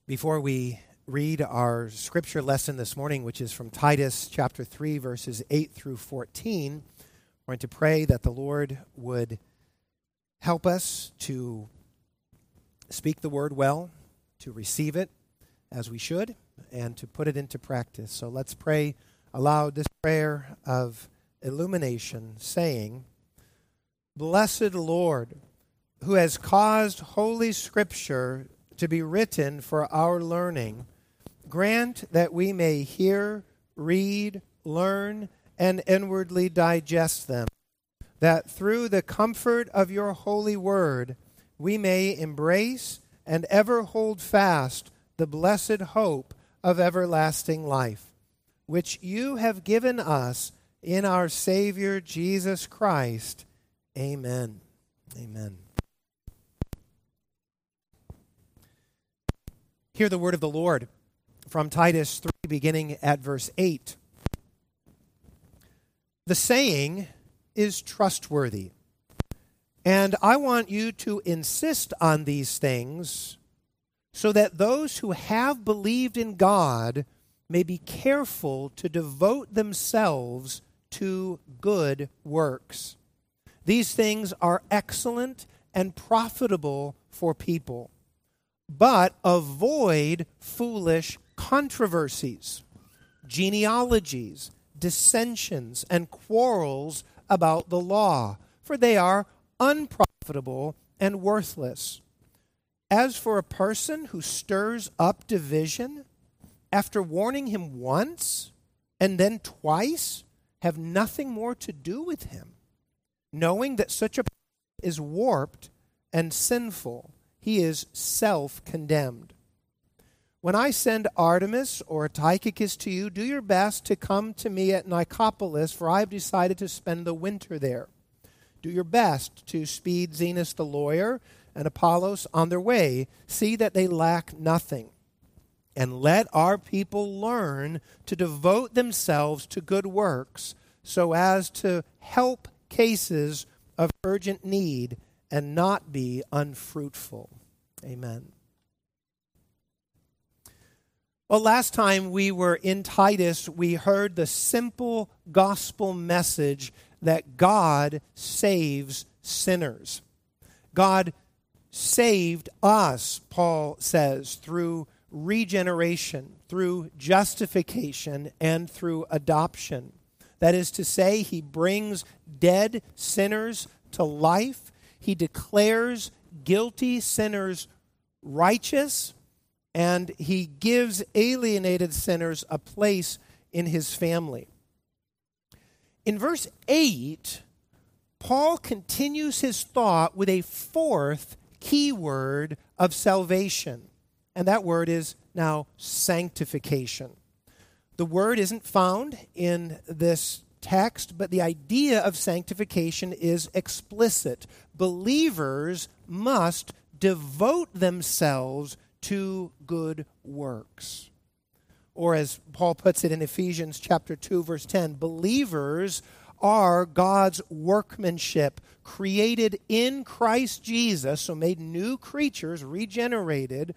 Before we read our scripture lesson this morning, which is from Titus chapter 3, verses 8 through 14, we're going to pray that the Lord would help us to speak the word well, to receive it as we should, and to put it into practice. So let's pray aloud this prayer of illumination, saying, "Blessed Lord, who has caused Holy Scripture to be written for our learning, grant that we may hear, read, learn, and inwardly digest them, that through the comfort of your holy word we may embrace and ever hold fast the blessed hope of everlasting life, which you have given us in our Savior Jesus Christ. Amen." Amen. Hear the word of the Lord from Titus 3, beginning at verse 8. "The saying is trustworthy, and I want you to insist on these things so that those who have believed in God may be careful to devote themselves to good works. These things are excellent and profitable for people. But avoid foolish controversies, genealogies, dissensions, and quarrels about the law, for they are unprofitable and worthless. As for a person who stirs up division, after warning him once and then twice, have nothing more to do with him, knowing that such a person is warped and sinful. He is self-condemned. When I send Artemas or Tychicus to you, do your best to come to me at Nicopolis, for I have decided to spend the winter there. Do your best to speed Zenas the lawyer and Apollos on their way. See that they lack nothing. And let our people learn to devote themselves to good works, so as to help cases of urgent need and not be unfruitful." Amen. Well, last time we were in Titus, we heard the simple gospel message that God saves sinners. God saved us, Paul says, through regeneration, through justification, and through adoption. That is to say, he brings dead sinners to life. He declares guilty sinners righteous, and he gives alienated sinners a place in his family. In verse 8, Paul continues his thought with a fourth key word of salvation, and that word is now sanctification. The word isn't found in this text, but the idea of sanctification is explicit. Believers must devote themselves to good works. Or as Paul puts it in Ephesians chapter 2, verse 10, believers are God's workmanship, created in Christ Jesus, so made new creatures, regenerated,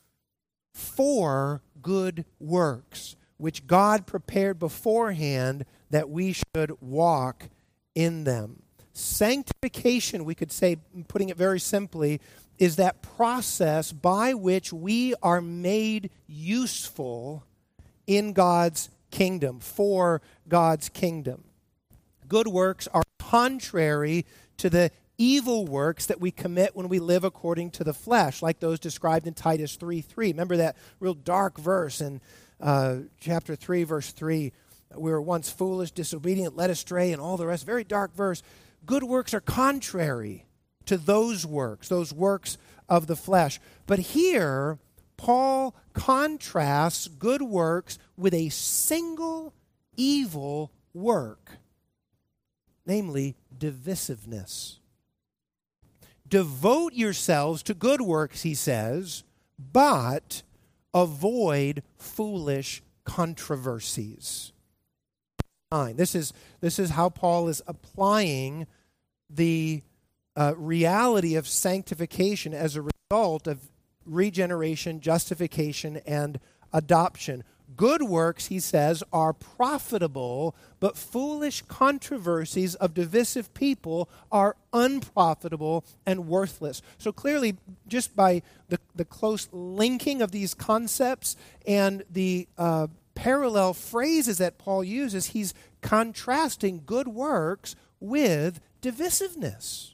for good works, which God prepared beforehand that we should walk in them. Sanctification, we could say, putting it very simply, is that process by which we are made useful in God's kingdom, for God's kingdom. Good works are contrary to the evil works that we commit when we live according to the flesh, like those described in Titus 3:3. Remember that real dark verse in chapter 3, verse 3. We were once foolish, disobedient, led astray, and all the rest. Very dark verse. Good works are contrary to those works of the flesh. But here, Paul contrasts good works with a single evil work, namely divisiveness. Devote yourselves to good works, he says, but avoid foolish controversies. This is how Paul is applying the reality of sanctification as a result of regeneration, justification, and adoption. Good works, he says, are profitable, but foolish controversies of divisive people are unprofitable and worthless. So clearly, just by the close linking of these concepts and the parallel phrases that Paul uses, he's contrasting good works with divisiveness.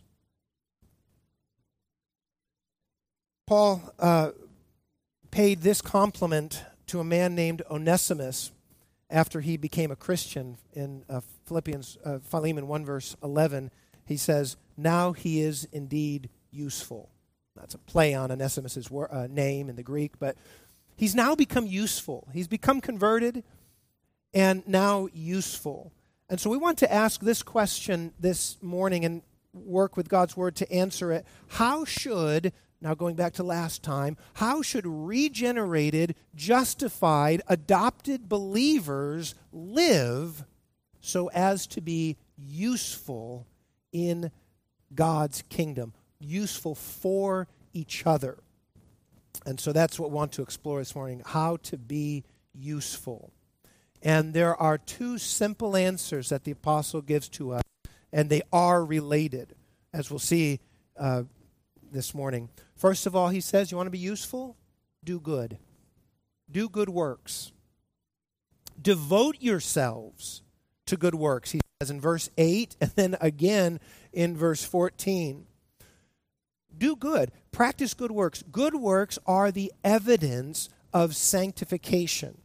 Paul paid this compliment to a man named Onesimus after he became a Christian. In Philemon 1 verse 11, he says, "Now he is indeed useful." That's a play on Onesimus' name in the Greek, but he's now become useful. He's become converted and now useful. And so we want to ask this question this morning and work with God's Word to answer it. How should, now going back to last time, how should regenerated, justified, adopted believers live so as to be useful in God's kingdom, useful for each other? And so that's what we want to explore this morning, how to be useful. And there are two simple answers that the apostle gives to us, and they are related, as we'll see this morning. First of all, he says, you want to be useful? Do good. Do good works. Devote yourselves to good works, he says in verse 8, and then again in verse 14. Do good. Practice good works. Good works are the evidence of sanctification.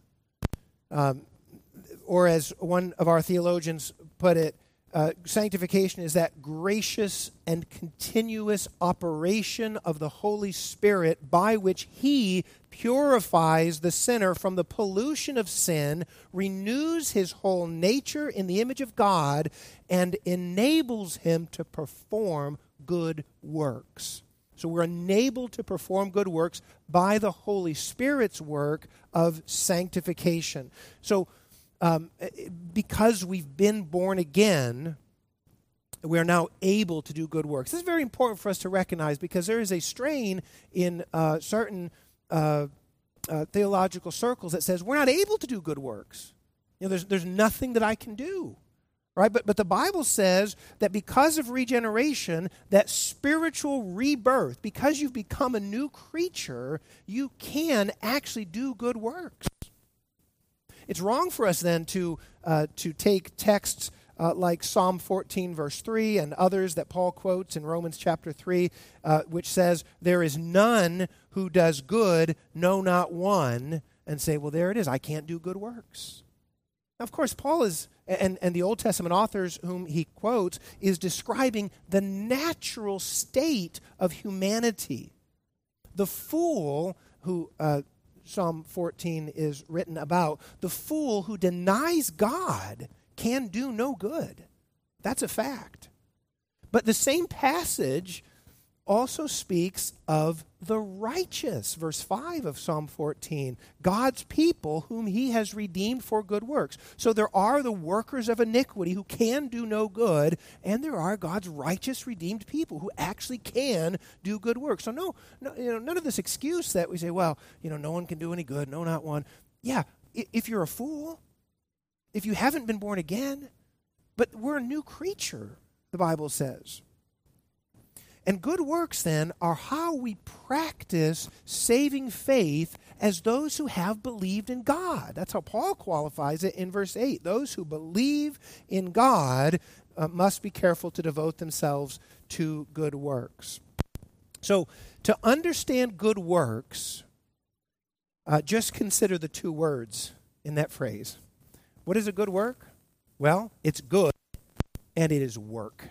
Or as one of our theologians put it, sanctification is that gracious and continuous operation of the Holy Spirit by which He purifies the sinner from the pollution of sin, renews his whole nature in the image of God, and enables him to perform good works. So we're enabled to perform good works by the Holy Spirit's work of sanctification. So because we've been born again, we are now able to do good works. This is very important for us to recognize because there is a strain in certain theological circles that says we're not able to do good works. You know, there's nothing that I can do, right? But the Bible says that because of regeneration, that spiritual rebirth, because you've become a new creature, you can actually do good works. It's wrong for us then to take texts like Psalm 14 verse 3 and others that Paul quotes in Romans chapter 3, which says, "There is none who does good, no, not one," and say, well, there it is, I can't do good works. Now, of course, Paul is, and the Old Testament authors whom he quotes, is describing the natural state of humanity. The fool who Psalm 14 is written about, the fool who denies God can do no good. That's a fact. But the same passage also speaks of the righteous. Verse 5 of Psalm 14, God's people whom he has redeemed for good works. So there are the workers of iniquity who can do no good, and there are God's righteous redeemed people who actually can do good works. So no, none of this excuse that we say, well, no one can do any good, no, not one. Yeah, if you're a fool, if you haven't been born again, but we're a new creature, the Bible says. And good works, then, are how we practice saving faith as those who have believed in God. That's how Paul qualifies it in verse 8. Those who believe in God must be careful to devote themselves to good works. So, to understand good works, just consider the two words in that phrase. What is a good work? Well, it's good, and it is work.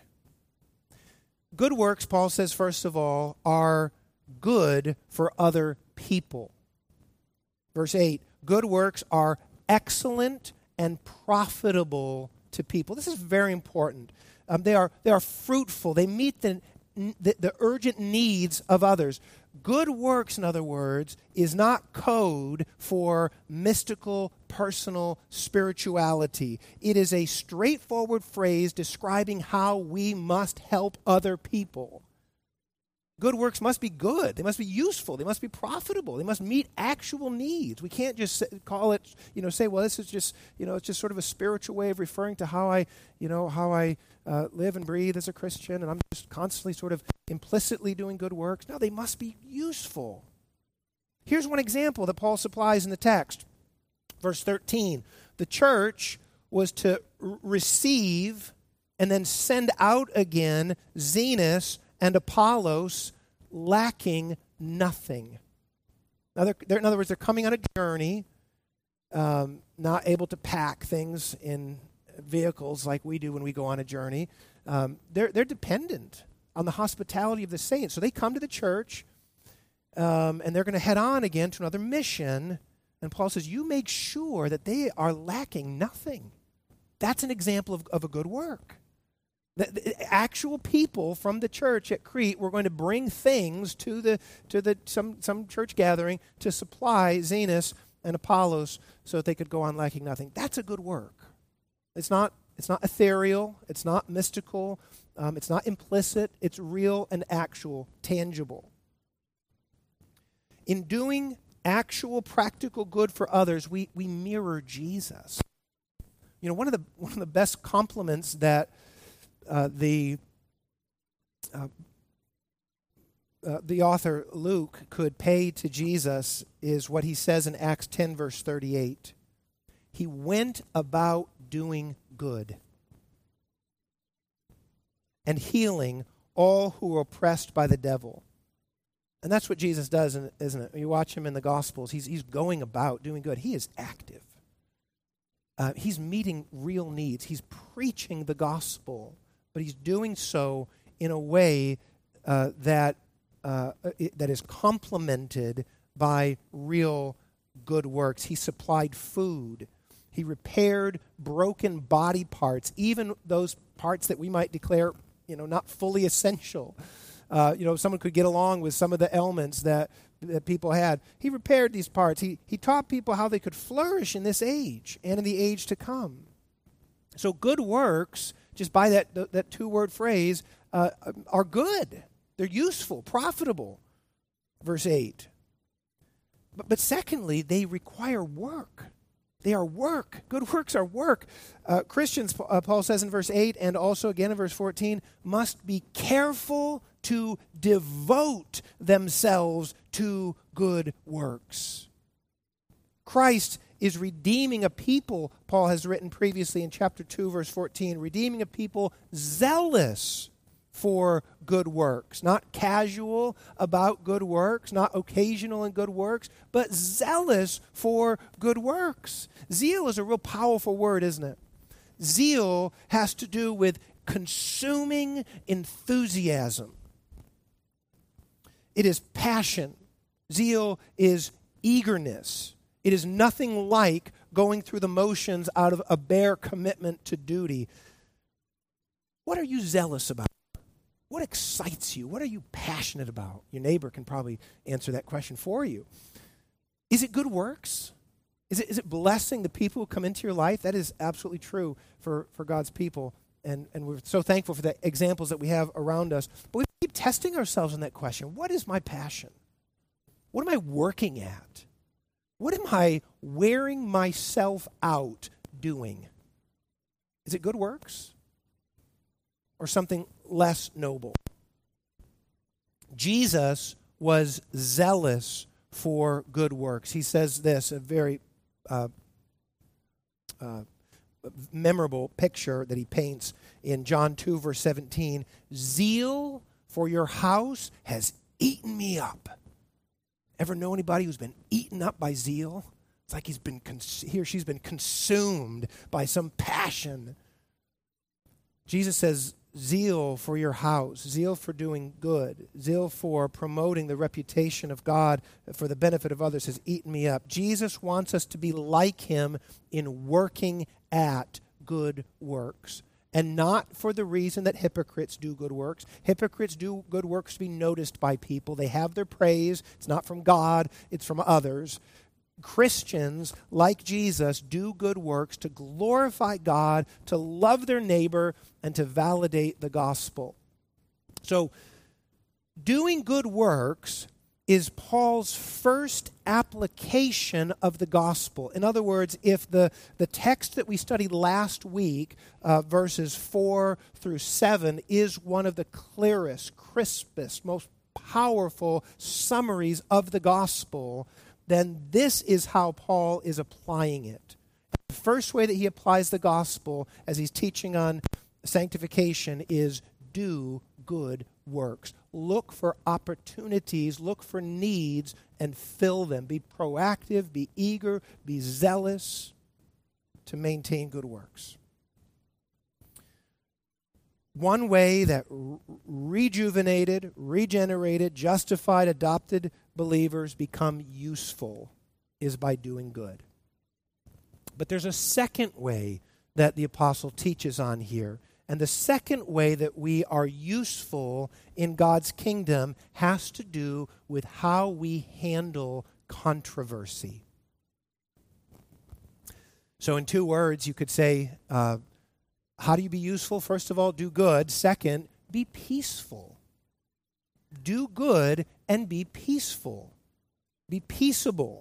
Good works, Paul says, first of all, are good for other people. Verse 8, good works are excellent and profitable to people. This is very important. They are fruitful. They meet the urgent needs of others. Good works, in other words, is not code for mystical, personal spirituality. It is a straightforward phrase describing how we must help other people. Good works must be good. They must be useful. They must be profitable. They must meet actual needs. We can't just call it, say, well, this is just, it's just sort of a spiritual way of referring to how I live and breathe as a Christian, and I'm just constantly sort of implicitly doing good works. No, they must be useful. Here's one example that Paul supplies in the text. Verse 13, the church was to receive and then send out again Zenas and Apollos, lacking nothing. Now, in other words, they're coming on a journey, not able to pack things in vehicles like we do when we go on a journey. They're dependent on the hospitality of the saints. So they come to the church, and they're going to head on again to another mission. And Paul says, you make sure that they are lacking nothing. That's an example of a good work. The actual people from the church at Crete were going to bring things to some church gathering to supply Zenas and Apollos so that they could go on lacking nothing. That's a good work. It's not ethereal. It's not mystical. It's not implicit. It's real and actual, tangible. In doing actual practical good for others, we mirror Jesus. One of the best compliments that the author Luke could pay to Jesus is what he says in Acts 10, verse 38. He went about doing good and healing all who were oppressed by the devil. And that's what Jesus does, isn't it? You watch him in the Gospels. He's going about doing good. He is active. He's meeting real needs. He's preaching the gospel, but he's doing so in a way that is complemented by real good works. He supplied food. He repaired broken body parts, even those parts that we might declare, not fully essential. Someone could get along with some of the ailments that people had. He repaired these parts. He taught people how they could flourish in this age and in the age to come. So good works, just by that two-word phrase, are good. They're useful, profitable. Verse 8. But secondly, they require work. They are work. Good works are work. Christians, Paul says in verse 8 and also again in verse 14, must be careful to devote themselves to good works. Christ is redeeming a people, Paul has written previously in chapter 2, verse 14, redeeming a people zealous for good works, not casual about good works, not occasional in good works, but zealous for good works. Zeal is a real powerful word, isn't it? Zeal has to do with consuming enthusiasm. It is passion. Zeal is eagerness. It is nothing like going through the motions out of a bare commitment to duty. What are you zealous about? What excites you? What are you passionate about? Your neighbor can probably answer that question for you. Is it good works? Is it blessing the people who come into your life? That is absolutely true for God's people. And we're so thankful for the examples that we have around us. But we keep testing ourselves on that question. What is my passion? What am I working at? What am I wearing myself out doing? Is it good works? Or something less noble? Jesus was zealous for good works. He says this, a very memorable picture that he paints in John 2, verse 17. Zeal for your house has eaten me up. Ever know anybody who's been eaten up by zeal? It's like he or she's been consumed by some passion. Jesus says, zeal for your house, zeal for doing good, zeal for promoting the reputation of God for the benefit of others has eaten me up. Jesus wants us to be like him in working at good works, and not for the reason that hypocrites do good works. Hypocrites do good works to be noticed by people. They have their praise. It's not from God, it's from others. Christians, like Jesus, do good works to glorify God, to love their neighbor, and to validate the gospel. So, doing good works is Paul's first application of the gospel. In other words, if the text that we studied last week, verses 4 through 7, is one of the clearest, crispest, most powerful summaries of the gospel, then this is how Paul is applying it. The first way that he applies the gospel as he's teaching on sanctification is do good works. Look for opportunities, look for needs, and fill them. Be proactive, be eager, be zealous to maintain good works. One way that rejuvenated, regenerated, justified, adopted believers become useful is by doing good. But there's a second way that the apostle teaches on here. And the second way that we are useful in God's kingdom has to do with how we handle controversy. So in 2 words, you could say, how do you be useful? First of all, do good. Second, be peaceful. Do good and be peaceful. Be peaceable.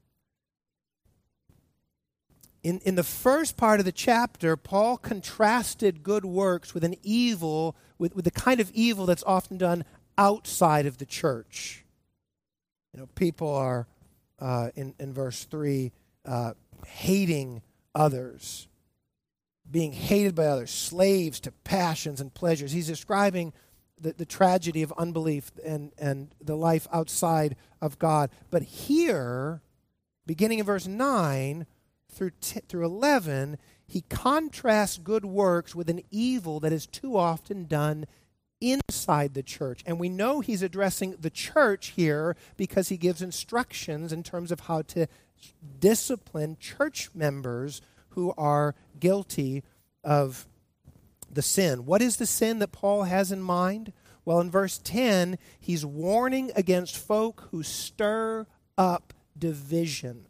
In the first part of the chapter, Paul contrasted good works with an evil, with the kind of evil that's often done outside of the church. People are, in verse 3, hating others, being hated by others, slaves to passions and pleasures. He's describing the tragedy of unbelief and the life outside of God. But here, beginning in verse 9, through 11, he contrasts good works with an evil that is too often done inside the church. And we know he's addressing the church here because he gives instructions in terms of how to discipline church members who are guilty of the sin. What is the sin that Paul has in mind? Well, in verse 10, he's warning against folk who stir up division.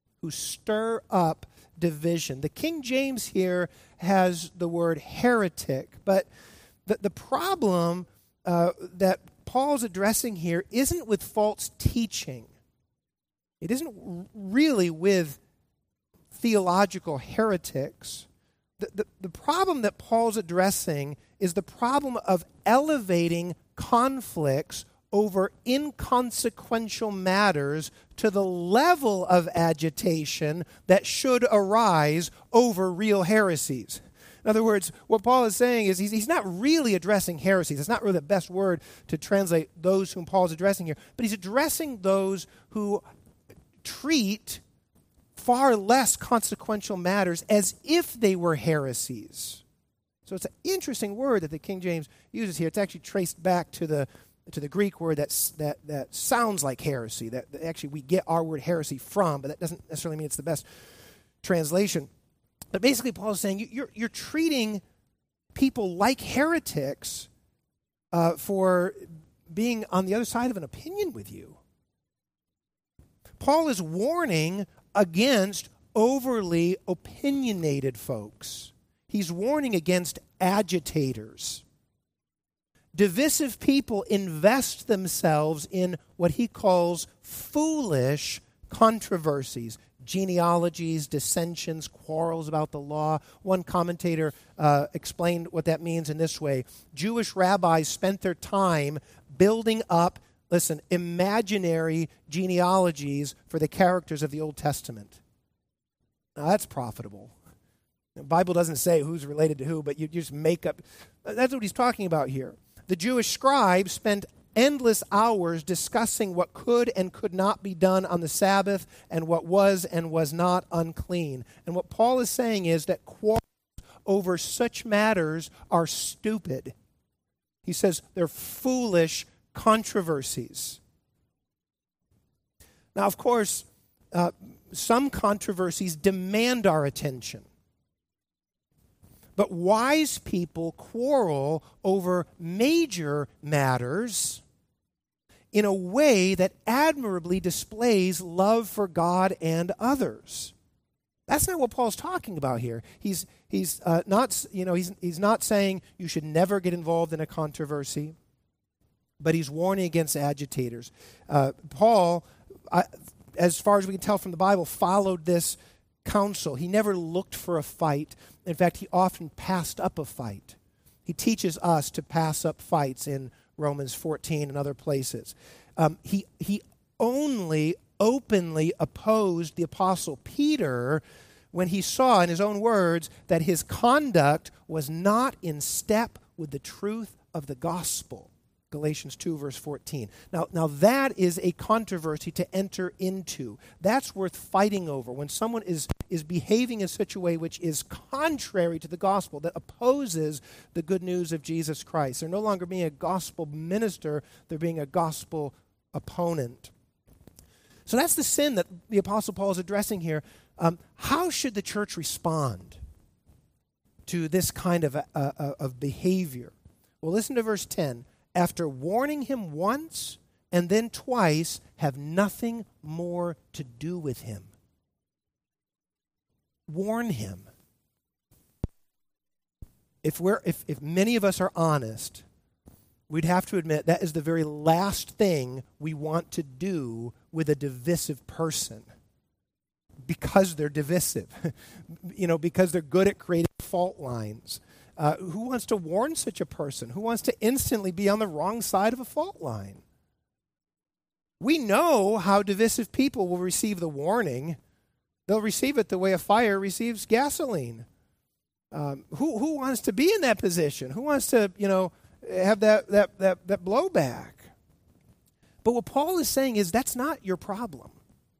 The King James here has the word heretic, but the problem that Paul's addressing here isn't with false teaching. It isn't really with theological heretics. The problem that Paul's addressing is the problem of elevating conflicts over inconsequential matters to the level of agitation that should arise over real heresies. In other words, what Paul is saying is he's not really addressing heresies. It's not really the best word to translate those whom Paul is addressing here, but he's addressing those who treat far less consequential matters as if they were heresies. So it's an interesting word that the King James uses here. It's actually traced back to the Greek word that sounds like heresy, that actually we get our word heresy from, but that doesn't necessarily mean it's the best translation. But basically, Paul is saying you're treating people like heretics for being on the other side of an opinion with you. Paul is warning against overly opinionated folks. He's warning against agitators. Divisive people invest themselves in what he calls foolish controversies, genealogies, dissensions, quarrels about the law. One commentator explained what that means in this way. Jewish rabbis spent their time building up, imaginary genealogies for the characters of the Old Testament. Now that's profitable. The Bible doesn't say who's related to who, but you just make up. That's what he's talking about here. The Jewish scribes spent endless hours discussing what could and could not be done on the Sabbath and what was and was not unclean. And what Paul is saying is that quarrels over such matters are stupid. He says they're foolish controversies. Now, of course, some controversies demand our attention. But wise people quarrel over major matters in a way that admirably displays love for God and others. That's not what Paul's talking about here. He's not saying you should never get involved in a controversy. but he's warning against agitators. Paul, as far as we can tell from the Bible, followed this counsel. He never looked for a fight. In fact, he often passed up a fight. He teaches us to pass up fights in Romans 14 and other places. He only openly opposed the Apostle Peter when he saw, in his own words, that his conduct was not in step with the truth of the gospel. Galatians 2, verse 14. Now that is a controversy to enter into. That's worth fighting over. When someone is behaving in such a way which is contrary to the gospel, that opposes the good news of Jesus Christ. They're no longer being a gospel minister, they're being a gospel opponent. So that's the sin that the Apostle Paul is addressing here. How should the church respond to this kind of behavior? Well, listen to verse 10. After warning him once and then twice, have nothing more to do with him. Warn him. If many of us are honest, we'd have to admit that is the very last thing we want to do with a divisive person, because they're divisive, because they're good at creating fault lines. Who wants to warn such a person? Who wants to instantly be on the wrong side of a fault line? We know how divisive people will receive the warning. They'll receive it the way a fire receives gasoline. Who wants to be in that position? Who wants to, have that blowback? But what Paul is saying is that's not your problem.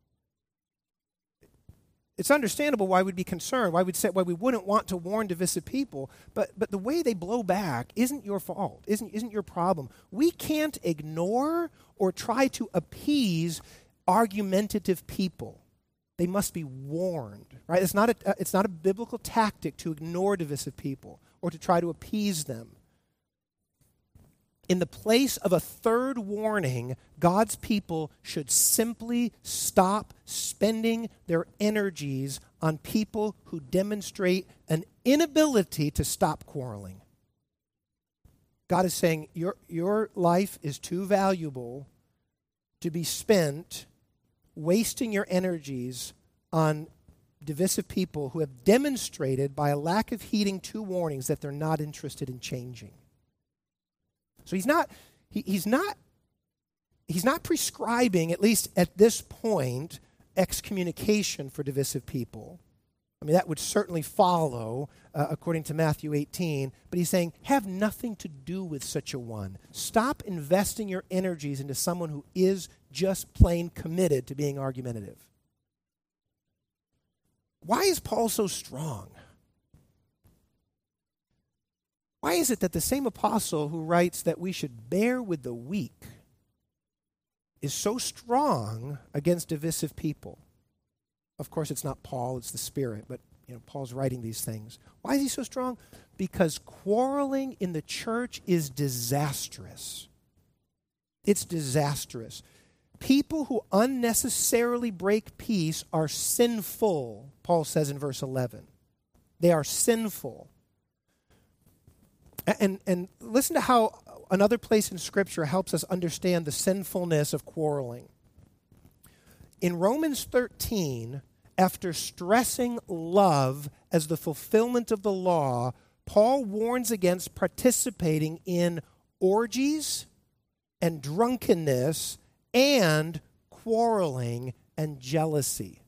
It's understandable why we'd be concerned, why we wouldn't want to warn divisive people, but the way they blow back isn't your fault, isn't your problem. We can't ignore or try to appease argumentative people. They must be warned, right? It's not a biblical tactic to ignore divisive people or to try to appease them. In the place of a third warning, God's people should simply stop spending their energies on people who demonstrate an inability to stop quarreling. God is saying, your life is too valuable to be spent wasting your energies on divisive people who have demonstrated by a lack of heeding two warnings that they're not interested in changing. So he's not prescribing, at least at this point, excommunication for divisive people. I mean, that would certainly follow according to Matthew 18, but he's saying, have nothing to do with such a one. Stop investing your energies into someone who is just plain committed to being argumentative. Why is Paul so strong? Why is it that the same apostle who writes that we should bear with the weak is so strong against divisive people? Of course, it's not Paul, it's the Spirit, but Paul's writing these things. Why is he so strong? Because quarreling in the church is disastrous. It's disastrous. People who unnecessarily break peace are sinful, Paul says in verse 11. They are sinful. And listen to how another place in Scripture helps us understand the sinfulness of quarreling. In Romans 13, after stressing love as the fulfillment of the law, Paul warns against participating in orgies and drunkenness and quarreling and jealousy.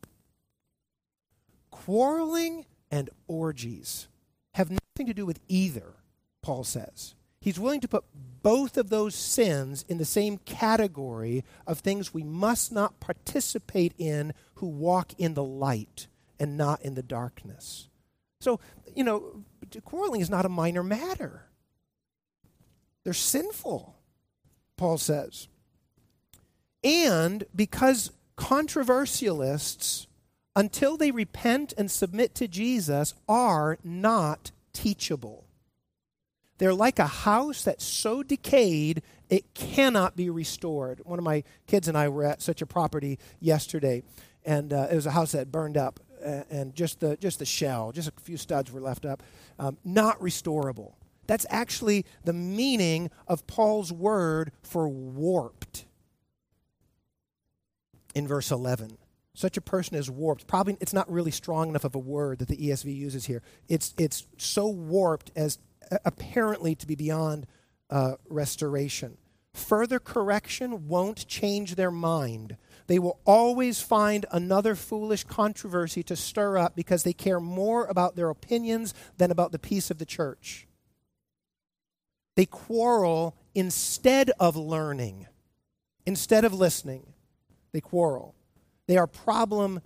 Quarreling and orgies have nothing to do with either, Paul says. He's willing to put both of those sins in the same category of things we must not participate in who walk in the light and not in the darkness. So, quarreling is not a minor matter. They're sinful, Paul says. And because controversialists, until they repent and submit to Jesus, are not teachable. They're like a house that's so decayed it cannot be restored. One of my kids and I were at such a property yesterday, and it was a house that burned up, and just the shell, just a few studs were left up, not restorable. That's actually the meaning of Paul's word for warped in verse 11. Such a person is warped. Probably it's not really strong enough of a word that the ESV uses here. It's so warped as apparently to be beyond restoration. Further correction won't change their mind. They will always find another foolish controversy to stir up because they care more about their opinions than about the peace of the church. They quarrel instead of learning, instead of listening. They quarrel. They are problem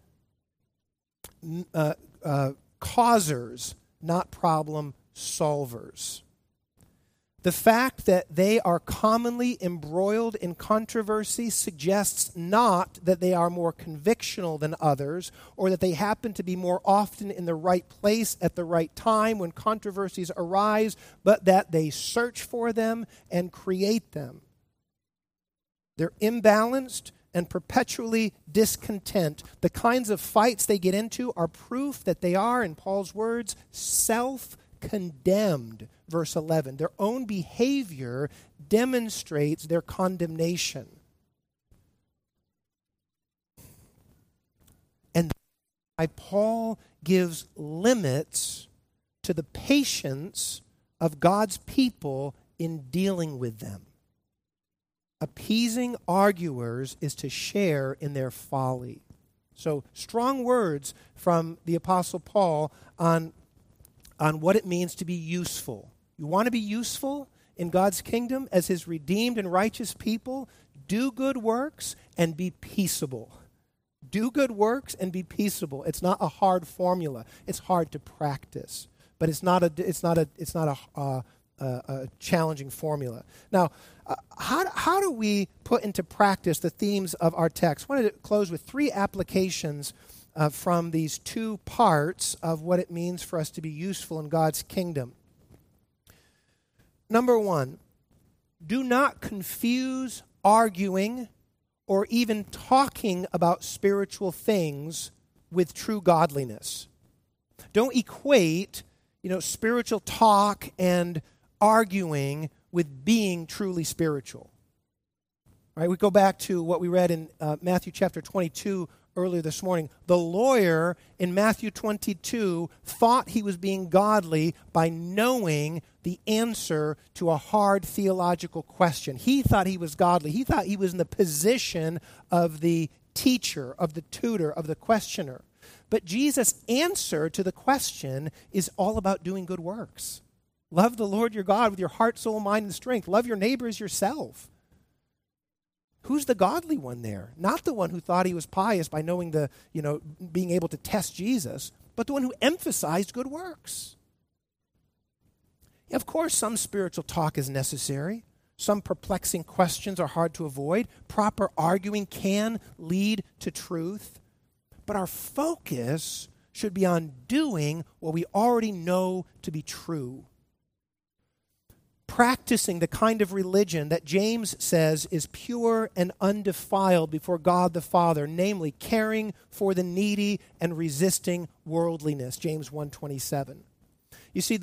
causers, not problem solvers. The fact that they are commonly embroiled in controversy suggests not that they are more convictional than others or that they happen to be more often in the right place at the right time when controversies arise, but that they search for them and create them. They're imbalanced and perpetually discontent. The kinds of fights they get into are proof that they are, in Paul's words, self-condemned. Verse 11, their own behavior demonstrates their condemnation. And why Paul gives limits to the patience of God's people in dealing with them. Appeasing arguers is to share in their folly. So strong words from the Apostle Paul on what it means to be useful. You want to be useful in God's kingdom as his redeemed and righteous people? Do good works and be peaceable. Do good works and be peaceable. It's not a hard formula. It's hard to practice, but it's not a challenging formula. Now, how do we put into practice the themes of our text? I wanted to close with 3 applications from these 2 parts of what it means for us to be useful in God's kingdom. Number 1, do not confuse arguing or even talking about spiritual things with true godliness. Don't equate, spiritual talk and arguing with being truly spiritual. All right, we go back to what we read in Matthew chapter 22 earlier this morning. The lawyer in Matthew 22 thought he was being godly by knowing the answer to a hard theological question. He thought he was godly. He thought he was in the position of the teacher, of the tutor, of the questioner. But Jesus' answer to the question is all about doing good works. Love the Lord your God with your heart, soul, mind, and strength. Love your neighbor as yourself. Who's the godly one there? Not the one who thought he was pious by knowing being able to test Jesus, but the one who emphasized good works. Of course, some spiritual talk is necessary. Some perplexing questions are hard to avoid. Proper arguing can lead to truth. But our focus should be on doing what we already know to be true. Practicing the kind of religion that James says is pure and undefiled before God the Father, namely caring for the needy and resisting worldliness, James 1:27. You see,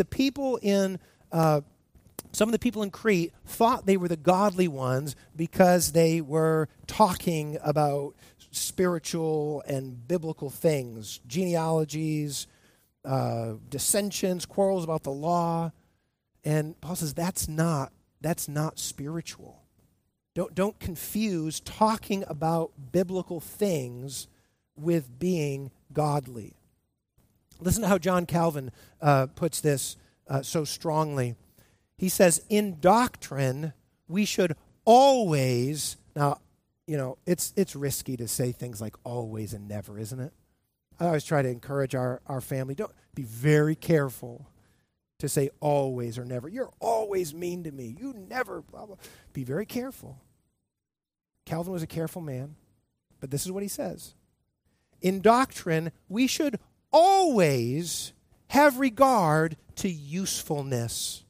some of the people in Crete thought they were the godly ones because they were talking about spiritual and biblical things, genealogies, dissensions, quarrels about the law. And Paul says that's not spiritual. Don't confuse talking about biblical things with being godly. Listen to how John Calvin puts this so strongly. He says, in doctrine, we should always, now, it's risky to say things like always and never, isn't it? I always try to encourage our family, don't be very careful to say always or never. You're always mean to me. You never, blah, blah. Be very careful. Calvin was a careful man, but this is what he says. In doctrine, we should always have regard to usefulness,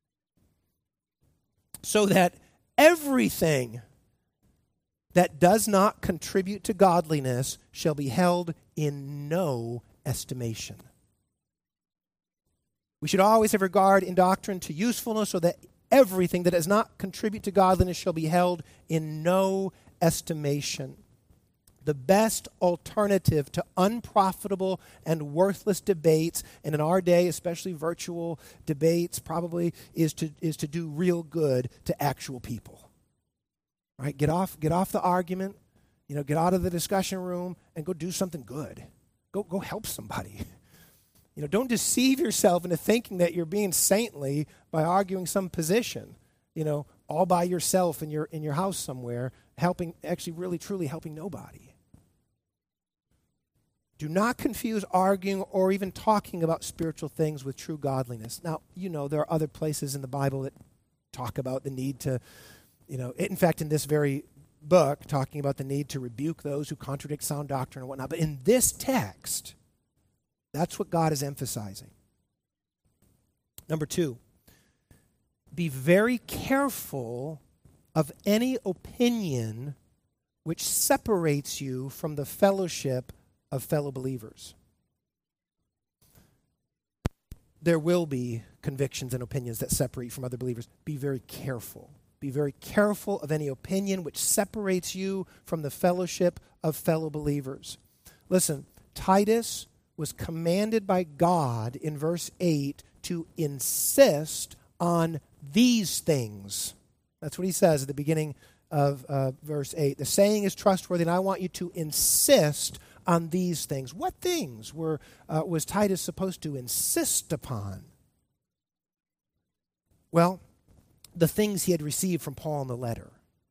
so that everything that does not contribute to godliness shall be held in no estimation. We should always have regard in doctrine to usefulness, so that everything that does not contribute to godliness shall be held in no estimation. The best alternative to unprofitable and worthless debates, and in our day, especially virtual debates, probably is to do real good to actual people. Right? Get off the argument, get out of the discussion room and go do something good. Go help somebody. Don't deceive yourself into thinking that you're being saintly by arguing some position, all by yourself in your house somewhere, really truly helping nobody. Do not confuse arguing or even talking about spiritual things with true godliness. Now, there are other places in the Bible that talk about the need to, in fact, in this very book, talking about the need to rebuke those who contradict sound doctrine and whatnot. But in this text, that's what God is emphasizing. Number 2, be very careful of any opinion which separates you from the fellowship of fellow believers. There will be convictions and opinions that separate you from other believers. Be very careful. Be very careful of any opinion which separates you from the fellowship of fellow believers. Listen, Titus was commanded by God in verse 8 to insist on these things. That's what he says at the beginning of verse 8. The saying is trustworthy, and I want you to insist on these things. What things was Titus supposed to insist upon? Well, the things he had received from Paul in the letter.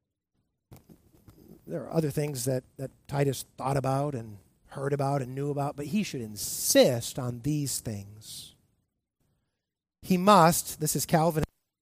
There are other things that Titus thought about and heard about and knew about, but he should insist on these things. He must, this is Calvin,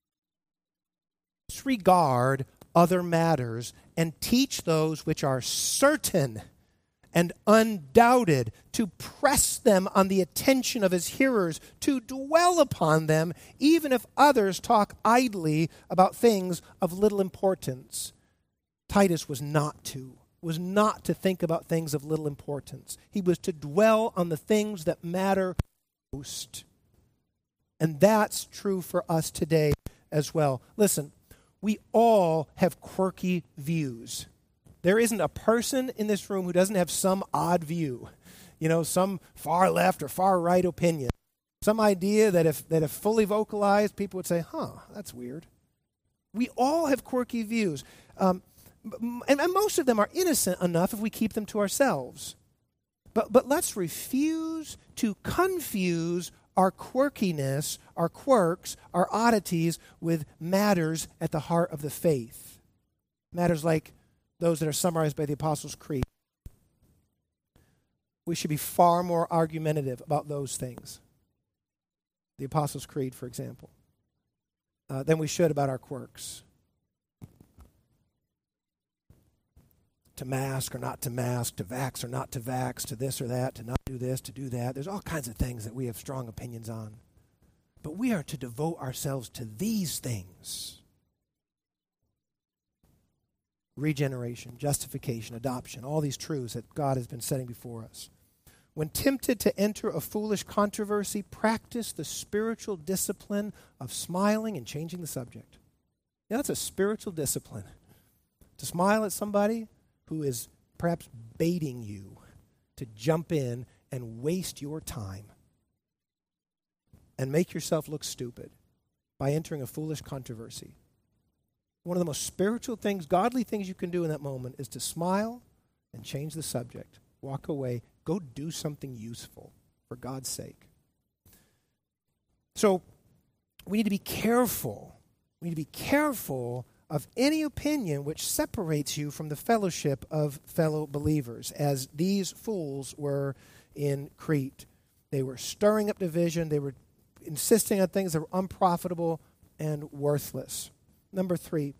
disregard other matters and teach those which are certain and undoubted, to press them on the attention of his hearers, to dwell upon them, even if others talk idly about things of little importance. Titus was not to think about things of little importance. He was to dwell on the things that matter most. And that's true for us today as well. Listen, we all have quirky views. There isn't a person in this room who doesn't have some odd view, some far left or far right opinion, some idea that if fully vocalized, people would say, that's weird. We all have quirky views. And most of them are innocent enough if we keep them to ourselves. But let's refuse to confuse our quirkiness, our quirks, our oddities with matters at the heart of the faith. Matters like those that are summarized by the Apostles' Creed. We should be far more argumentative about those things. The Apostles' Creed, for example, than we should about our quirks. To mask or not to mask, to vax or not to vax, to this or that, to not do this, to do that. There's all kinds of things that we have strong opinions on. But we are to devote ourselves to these things. Regeneration, justification, adoption, all these truths that God has been setting before us. When tempted to enter a foolish controversy, practice the spiritual discipline of smiling and changing the subject. Yeah, that's a spiritual discipline. To smile at somebody who is perhaps baiting you to jump in and waste your time and make yourself look stupid by entering a foolish controversy. One of the most spiritual things, godly things you can do in that moment is to smile and change the subject. Walk away. Go do something useful for God's sake. So we need to be careful. We need to be careful of any opinion which separates you from the fellowship of fellow believers, as these fools were in Crete. They were stirring up division. They were insisting on things that were unprofitable and worthless. Number 3,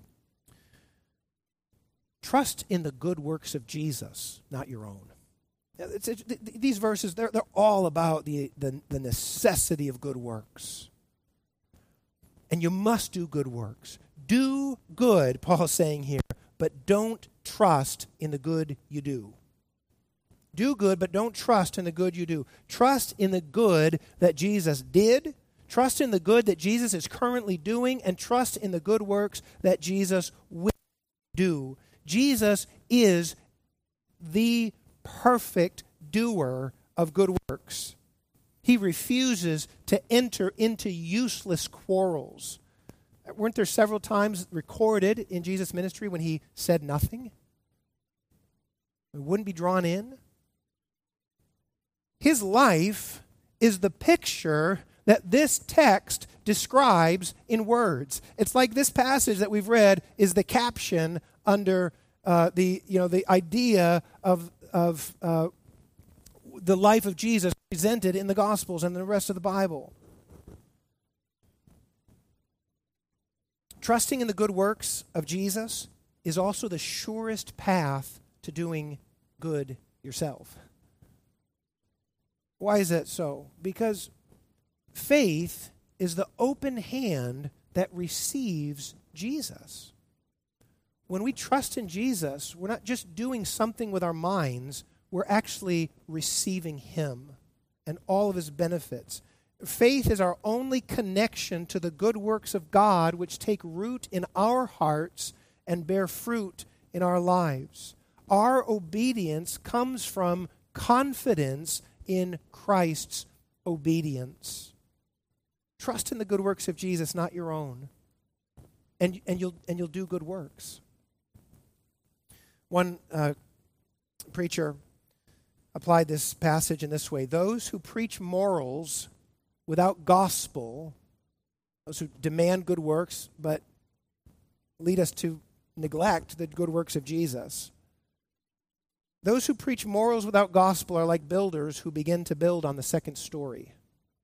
trust in the good works of Jesus, not your own. These verses, they're all about the necessity of good works. And you must do good works. Do good, Paul's saying here, but don't trust in the good you do. Do good, but don't trust in the good you do. Trust in the good that Jesus did. Trust in the good that Jesus is currently doing, and trust in the good works that Jesus will do. Jesus is the perfect doer of good works. He refuses to enter into useless quarrels. Weren't there several times recorded in Jesus' ministry when he said nothing? He wouldn't be drawn in. His life is the picture that this text describes in words. It's like this passage that we've read is the caption under the idea of the life of Jesus presented in the Gospels and the rest of the Bible. Trusting in the good works of Jesus is also the surest path to doing good yourself. Why is that so? Because faith is the open hand that receives Jesus. When we trust in Jesus, we're not just doing something with our minds, we're actually receiving him and all of his benefits. Faith is our only connection to the good works of God, which take root in our hearts and bear fruit in our lives. Our obedience comes from confidence in Christ's obedience. Trust in the good works of Jesus, not your own, and you'll do good works. One preacher applied this passage in this way: those who preach morals without gospel, those who demand good works but lead us to neglect the good works of Jesus. Those who preach morals without gospel are like builders who begin to build on the second story.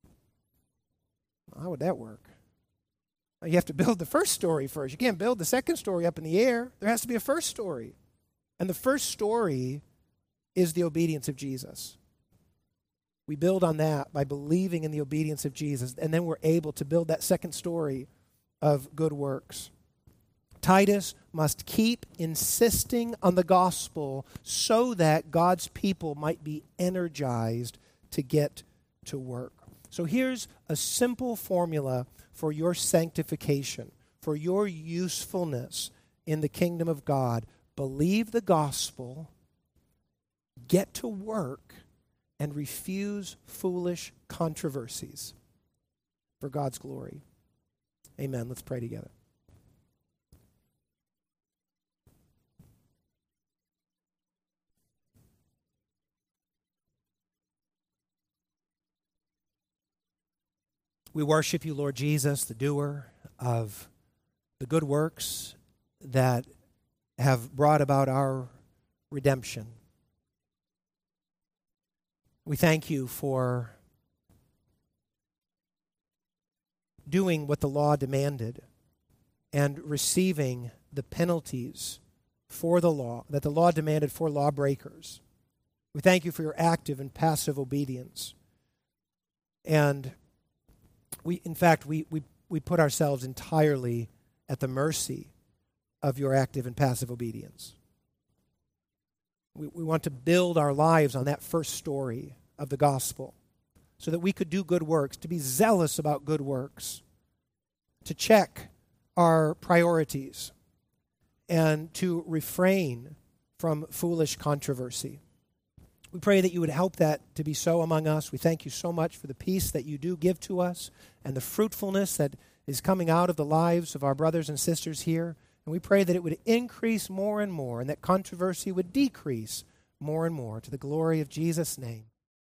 How would that work? You have to build the first story first. You can't build the second story up in the air. There has to be a first story. And the first story is the obedience of Jesus. We build on that by believing in the obedience of Jesus, and then we're able to build that second story of good works. Titus must keep insisting on the gospel so that God's people might be energized to get to work. So here's a simple formula for your sanctification, for your usefulness in the kingdom of God. Believe the gospel, get to work, and refuse foolish controversies for God's glory. Amen. Let's pray together. We worship you, Lord Jesus, the doer of the good works that have brought about our redemption. We thank you for doing what the law demanded and receiving the penalties for the law, that the law demanded for lawbreakers. We thank you for your active and passive obedience. And we put ourselves entirely at the mercy of your active and passive obedience. We want to build our lives on that first story of the gospel so that we could do good works, to be zealous about good works, to check our priorities, and to refrain from foolish controversy. We pray that you would help that to be so among us. We thank you so much for the peace that you do give to us and the fruitfulness that is coming out of the lives of our brothers and sisters here. And we pray that it would increase more and more and that controversy would decrease more and more to the glory of Jesus' name.